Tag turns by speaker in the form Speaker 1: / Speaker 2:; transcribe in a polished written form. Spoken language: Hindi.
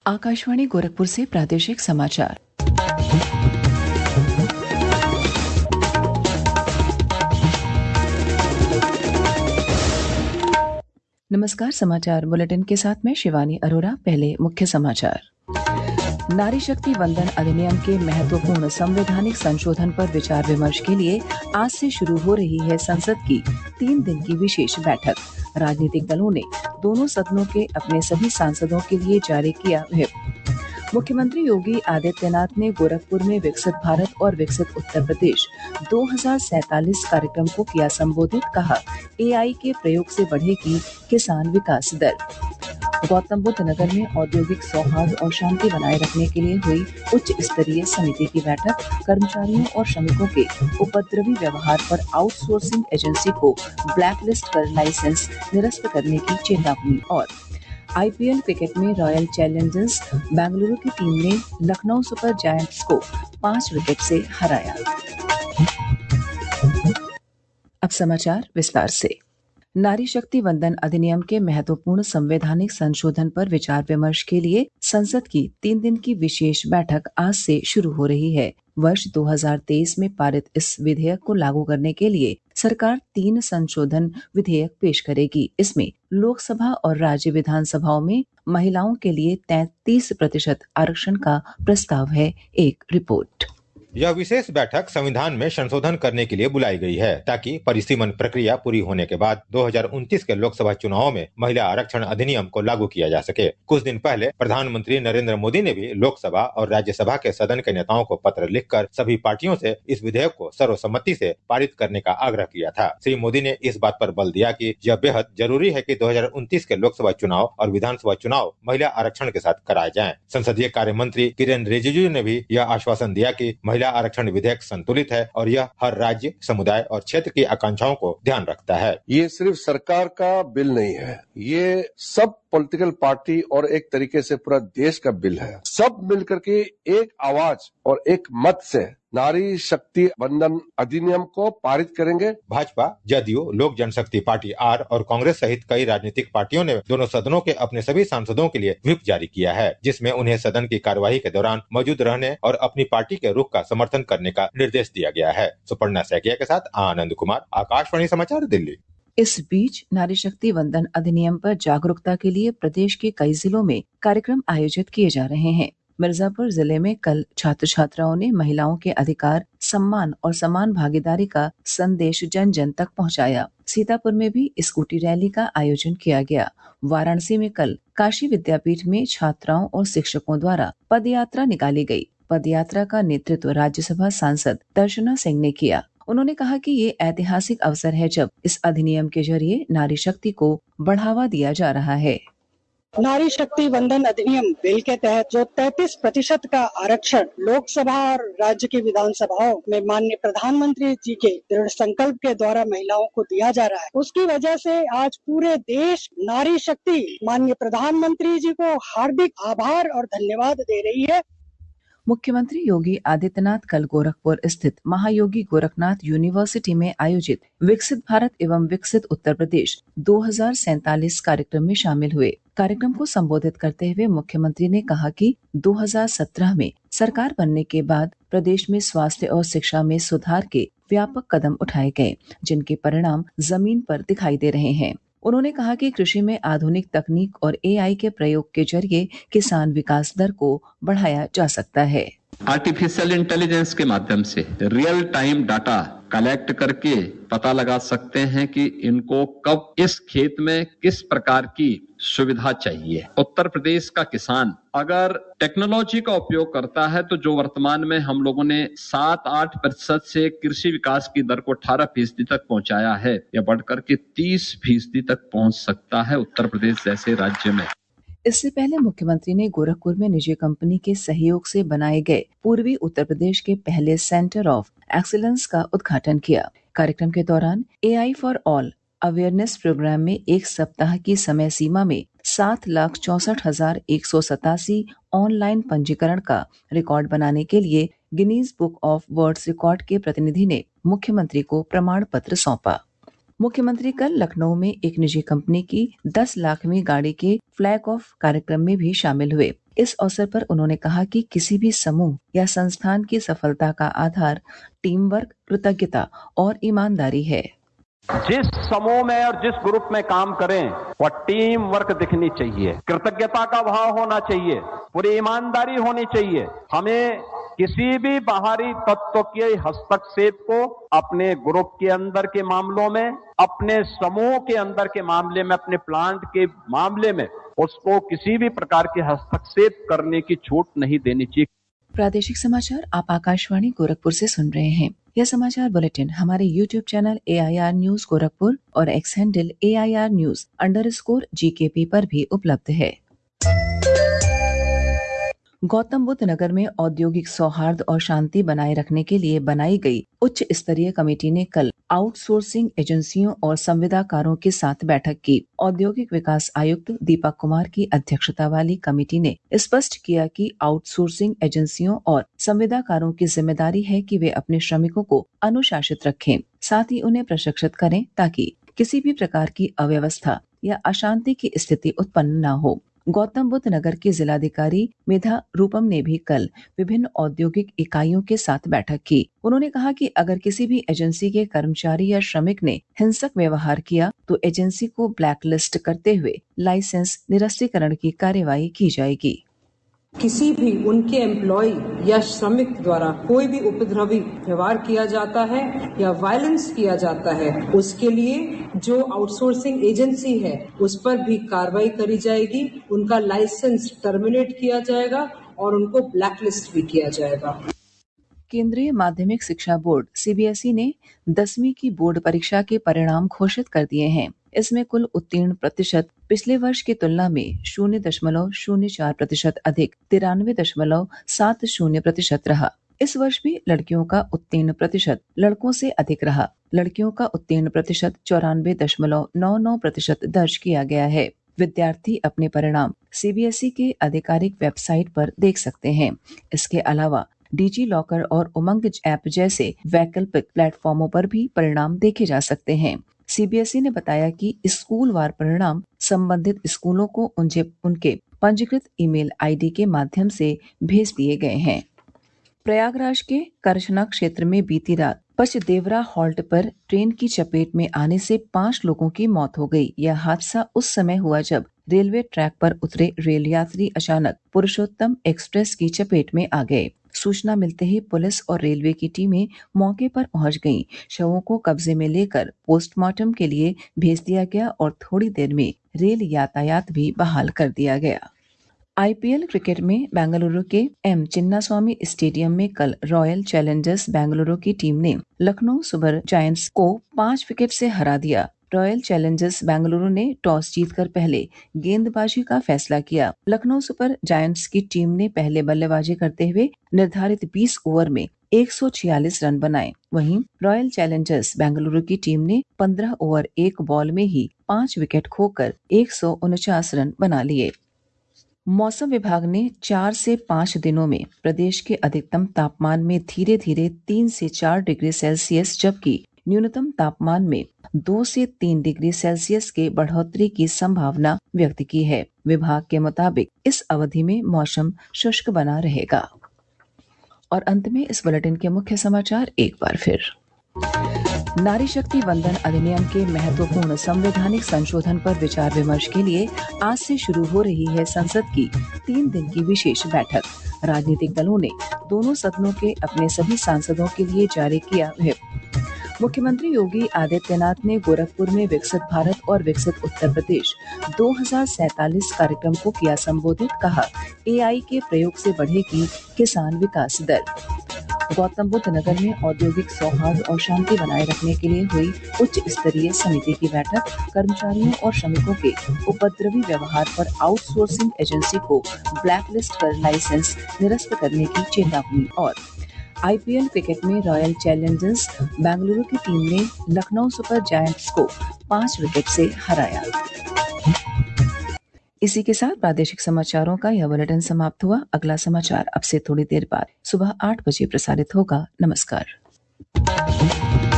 Speaker 1: आकाशवाणी गोरखपुर से प्रादेशिक समाचार। नमस्कार, समाचार बुलेटिन के साथ मैं शिवानी अरोरा। पहले मुख्य समाचार। नारी शक्ति वंदन अधिनियम के महत्वपूर्ण संवैधानिक संशोधन पर विचार विमर्श के लिए आज से शुरू हो रही है संसद की 3 दिन की विशेष बैठक। राजनीतिक दलों ने दोनों सदनों के अपने सभी सांसदों के लिए जारी किया व्हिप। मुख्यमंत्री योगी आदित्यनाथ ने गोरखपुर में विकसित भारत और विकसित उत्तर प्रदेश 2047 कार्यक्रम को किया संबोधित। कहा, एआई के प्रयोग से बढ़ेगी किसान विकास दर। गौतम बुद्ध नगर में औद्योगिक सौहार्द और शांति बनाए रखने के लिए हुई उच्च स्तरीय समिति की बैठक। कर्मचारियों और श्रमिकों के उपद्रवी व्यवहार पर आउटसोर्सिंग एजेंसी को ब्लैकलिस्ट कर लाइसेंस निरस्त करने की चेतावनी। और आईपीएल क्रिकेट में रॉयल चैलेंजर्स बेंगलुरु की टीम ने लखनऊ सुपर जायंट्स को 5 विकेट से हराया। अब समाचार विस्तार से। नारी शक्ति वंदन अधिनियम के महत्वपूर्ण संवैधानिक संशोधन पर विचार विमर्श के लिए संसद की 3 दिन की विशेष बैठक आज से शुरू हो रही है। वर्ष 2023 में पारित इस विधेयक को लागू करने के लिए सरकार 3 संशोधन विधेयक पेश करेगी। इसमें लोकसभा और राज्य विधानसभाओं में महिलाओं के लिए 33% आरक्षण का प्रस्ताव है। एक रिपोर्ट।
Speaker 2: यह विशेष बैठक संविधान में संशोधन करने के लिए बुलाई गई है ताकि परिसीमन प्रक्रिया पूरी होने के बाद 2029 के लोकसभा चुनावों में महिला आरक्षण अधिनियम को लागू किया जा सके। कुछ दिन पहले प्रधानमंत्री नरेंद्र मोदी ने भी लोकसभा और राज्यसभा के सदन के नेताओं को पत्र लिखकर सभी पार्टियों से इस विधेयक को सर्वसम्मति से पारित करने का आग्रह किया था। श्री मोदी ने इस बात पर बल दिया कि यह बेहद जरूरी है कि 2029 के लोकसभा चुनाव और विधानसभा चुनाव महिला आरक्षण के साथ कराए जाएं। संसदीय कार्य मंत्री किरेन रिजिजू ने भी यह आश्वासन दिया कि महिला आरक्षण विधेयक संतुलित है और यह हर राज्य, समुदाय और क्षेत्र की आकांक्षाओं को ध्यान रखता है।
Speaker 3: ये सिर्फ सरकार का बिल नहीं है, ये सब पॉलिटिकल पार्टी और एक तरीके से पूरा देश का बिल है। सब मिलकर के एक आवाज और एक मत से नारी शक्ति वंदन अधिनियम को पारित करेंगे।
Speaker 2: भाजपा, जदयू, लोक जनशक्ति पार्टी आर और कांग्रेस सहित कई राजनीतिक पार्टियों ने दोनों सदनों के अपने सभी सांसदों के लिए व्हिप जारी किया है, जिसमें उन्हें सदन की कार्यवाही के दौरान मौजूद रहने और अपनी पार्टी के रुख का समर्थन करने का निर्देश दिया गया है। सुपर्णा सैकिया के साथ आनंद कुमार, आकाशवाणी समाचार, दिल्ली।
Speaker 1: इस बीच नारी शक्ति वंदन अधिनियम पर जागरूकता के लिए प्रदेश के कई जिलों में कार्यक्रम आयोजित किए जा रहे हैं। मिर्जापुर जिले में कल छात्र छात्राओं ने महिलाओं के अधिकार, सम्मान और समान भागीदारी का संदेश जन जन तक पहुंचाया। सीतापुर में भी स्कूटी रैली का आयोजन किया गया। वाराणसी में कल काशी विद्यापीठ में छात्राओं और शिक्षकों द्वारा पदयात्रा निकाली गई। पदयात्रा का नेतृत्व राज्यसभा सांसद दर्शना सिंह ने किया। उन्होंने कहा कि ये ऐतिहासिक अवसर है जब इस अधिनियम के जरिए नारी शक्ति को बढ़ावा दिया जा रहा है।
Speaker 4: नारी शक्ति वंदन अधिनियम बिल के तहत जो 33% का आरक्षण लोकसभा और राज्य की विधानसभाओं में माननीय प्रधानमंत्री जी के दृढ़ संकल्प के द्वारा महिलाओं को दिया जा रहा है, उसकी वजह से आज पूरे देश नारी शक्ति माननीय प्रधानमंत्री जी को हार्दिक आभार और धन्यवाद दे रही है।
Speaker 1: मुख्यमंत्री योगी आदित्यनाथ कल गोरखपुर स्थित महायोगी गोरखनाथ यूनिवर्सिटी में आयोजित विकसित भारत एवं विकसित उत्तर प्रदेश 2047 कार्यक्रम में शामिल हुए। कार्यक्रम को संबोधित करते हुए मुख्यमंत्री ने कहा कि 2017 में सरकार बनने के बाद प्रदेश में स्वास्थ्य और शिक्षा में सुधार के व्यापक कदम उठाए गए, जिनके परिणाम जमीन पर दिखाई दे रहे हैं। उन्होंने कहा कि कृषि में आधुनिक तकनीक और एआई के प्रयोग के जरिए किसान विकास दर को बढ़ाया जा सकता है।
Speaker 5: आर्टिफिशियल इंटेलिजेंस के माध्यम से रियल टाइम डाटा कलेक्ट करके पता लगा सकते हैं कि इनको कब इस खेत में किस प्रकार की सुविधा चाहिए। उत्तर प्रदेश का किसान अगर टेक्नोलॉजी का उपयोग करता है तो जो वर्तमान में हम लोगों ने 7-8% से कृषि विकास की दर को 18% तक पहुंचाया है, यह बढ़कर के 30% तक पहुंच सकता है उत्तर प्रदेश जैसे राज्य में।
Speaker 1: इससे पहले मुख्यमंत्री ने गोरखपुर में निजी कंपनी के सहयोग से बनाए गए पूर्वी उत्तर प्रदेश के पहले सेंटर ऑफ एक्सीलेंस का उद्घाटन किया। कार्यक्रम के दौरान AI for all awareness programme में एक सप्ताह की समय सीमा में 7,64,187 ऑनलाइन पंजीकरण का रिकॉर्ड बनाने के लिए Guinness Book of World's Records के प्रतिनिधि ने मुख्यमंत्री को प्रमाण पत्र सौंपा। मुख्यमंत्री कल लखनऊ में एक निजी कंपनी की 10 लाखवीं गाड़ी के फ्लैग ऑफ कार्यक्रम में भी शामिल हुए। इस अवसर पर उन्होंने कहा कि किसी भी समूह या संस्थान की सफलता का आधार टीम वर्क, कृतज्ञता और ईमानदारी है।
Speaker 6: जिस समूह में और जिस ग्रुप में काम करें वह टीम वर्क दिखनी चाहिए, कृतज्ञता का भाव होना चाहिए, पूरी ईमानदारी होनी चाहिए। हमें किसी भी बाहरी तत्व के हस्तक्षेप को अपने ग्रुप के अंदर के मामलों में, अपने समूह के अंदर के मामले में, अपने प्लांट के मामले में उसको किसी भी प्रकार के हस्तक्षेप करने की छूट नहीं देनी चाहिए।
Speaker 1: प्रादेशिक समाचार आप आकाशवाणी गोरखपुर से सुन रहे हैं। यह समाचार बुलेटिन हमारे YouTube channel AIR news Gorakhpur और एक्स हैंडल AIR न्यूज_GKP पर भी उपलब्ध है। गौतम बुद्ध नगर में औद्योगिक सौहार्द और शांति बनाए रखने के लिए बनाई गई उच्च स्तरीय कमेटी ने कल आउटसोर्सिंग एजेंसियों और संविदाकारों के साथ बैठक की। औद्योगिक विकास आयुक्त दीपक कुमार की अध्यक्षता वाली कमेटी ने स्पष्ट किया कि आउटसोर्सिंग एजेंसियों और संविदाकारों की जिम्मेदारी है कि वे अपने श्रमिकों को अनुशासित रखें, साथ ही उन्हें प्रशिक्षित करें ताकि किसी भी प्रकार की अव्यवस्था या अशांति की स्थिति उत्पन्न न हो। गौतम बुद्ध नगर के जिलाधिकारी मेधा रूपम ने भी कल विभिन्न औद्योगिक इकाइयों के साथ बैठक की। उन्होंने कहा कि अगर किसी भी एजेंसी के कर्मचारी या श्रमिक ने हिंसक व्यवहार किया तो एजेंसी को ब्लैकलिस्ट करते हुए लाइसेंस निरस्तीकरण की कार्यवाही की जाएगी।
Speaker 7: किसी भी उनके एम्प्लॉय या श्रमिक द्वारा कोई भी उपद्रवी व्यवहार किया जाता है या वायलेंस किया जाता है, उसके लिए जो आउटसोर्सिंग एजेंसी है उस पर भी कार्रवाई करी जाएगी, उनका लाइसेंस टर्मिनेट किया जाएगा और उनको ब्लैकलिस्ट भी किया जाएगा।
Speaker 1: केंद्रीय माध्यमिक शिक्षा बोर्ड CBSE ने 10वीं की बोर्ड परीक्षा के परिणाम घोषित कर दिए हैं। इसमें कुल उत्तीर्ण प्रतिशत पिछले वर्ष की तुलना में 0.04% अधिक 93.70% रहा। इस वर्ष भी लड़कियों का उत्तीर्ण प्रतिशत लड़कों से अधिक रहा। लड़कियों का उत्तीर्ण प्रतिशत 94.99% दर्ज किया गया है। विद्यार्थी अपने परिणाम CBSE के आधिकारिक वेबसाइट पर देख सकते हैं। इसके अलावा डिजी लॉकर और उमंग ऐप जैसे वैकल्पिक प्लेटफॉर्मों पर भी परिणाम देखे जा सकते हैं। CBSE ने बताया कि स्कूलवार परिणाम संबंधित स्कूलों को उनके पंजीकृत ईमेल ID के माध्यम से भेज दिए गए हैं। प्रयागराज के करछना क्षेत्र में बीती रात पचदेवरा हॉल्ट पर ट्रेन की चपेट में आने से 5 लोगों की मौत हो गई। यह हादसा उस समय हुआ जब रेलवे ट्रैक पर उतरे रेल यात्री अचानक पुरुषोत्तम एक्सप्रेस की चपेट में आ गए। सूचना मिलते ही पुलिस और रेलवे की टीमें मौके पर पहुंच गईं। शवों को कब्जे में लेकर पोस्टमार्टम के लिए भेज दिया गया और थोड़ी देर में रेल यातायात भी बहाल कर दिया गया। IPL क्रिकेट में बेंगलुरु के M चिन्नास्वामी स्टेडियम में कल रॉयल चैलेंजर्स बेंगलुरु की टीम ने लखनऊ सुपर जायंट्स को 5 विकेट से हरा दिया। रॉयल चैलेंजर्स बेंगलुरु ने टॉस जीतकर पहले गेंदबाजी का फैसला किया। लखनऊ सुपर जायंट्स की टीम ने पहले बल्लेबाजी करते हुए निर्धारित 20 ओवर में 146 रन बनाए। वहीं रॉयल चैलेंजर्स बेंगलुरु की टीम ने 15 ओवर 1 बॉल में ही 5 विकेट खोकर 149 रन बना लिए। मौसम विभाग ने 4 से 5 दिनों में प्रदेश के अधिकतम तापमान में धीरे धीरे 3 से 4 डिग्री सेल्सियस जबकि न्यूनतम तापमान में 2 से 3 डिग्री सेल्सियस के बढ़ोतरी की संभावना व्यक्त की है। विभाग के मुताबिक इस अवधि में मौसम शुष्क बना रहेगा। और अंत में इस बुलेटिन के मुख्य समाचार एक बार फिर। नारी शक्ति वंदन अधिनियम के महत्वपूर्ण संवैधानिक संशोधन पर विचार विमर्श के लिए आज से शुरू हो रही है संसद की 3 दिन की विशेष बैठक। राजनीतिक दलों ने दोनों सदनों के अपने सभी सांसदों के लिए जारी किया व्हिप। मुख्यमंत्री योगी आदित्यनाथ ने गोरखपुर में विकसित भारत और विकसित उत्तर प्रदेश 2047 कार्यक्रम को किया संबोधित। कहा AI के प्रयोग से बढ़ेगी किसान विकास दर। गौतम बुद्ध नगर में औद्योगिक सौहार्द और शांति बनाए रखने के लिए हुई उच्च स्तरीय समिति की बैठक। कर्मचारियों और श्रमिकों के उपद्रवी व्यवहार पर आउटसोर्सिंग एजेंसी को ब्लैकलिस्ट कर लाइसेंस निरस्त करने की चेतावनी। और IPL क्रिकेट में रॉयल चैलेंजर्स बेंगलुरु की टीम ने लखनऊ सुपर जायंट्स को 5 विकेट से हराया। इसी के साथ प्रादेशिक समाचारों का यह बुलेटिन समाप्त हुआ। अगला समाचार अब से थोड़ी देर बाद सुबह 8 बजे प्रसारित होगा। नमस्कार।